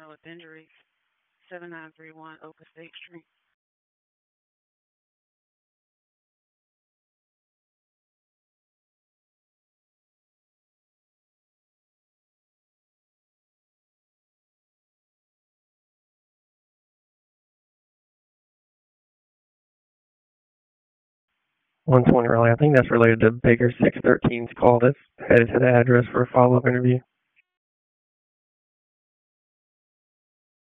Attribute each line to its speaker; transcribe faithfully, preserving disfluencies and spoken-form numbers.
Speaker 1: personnel with injuries, seven nine three one Oka State Street.
Speaker 2: one twenty, Raleigh. I think that's related to Baker six thirteen's call that's headed to the address for a follow-up interview.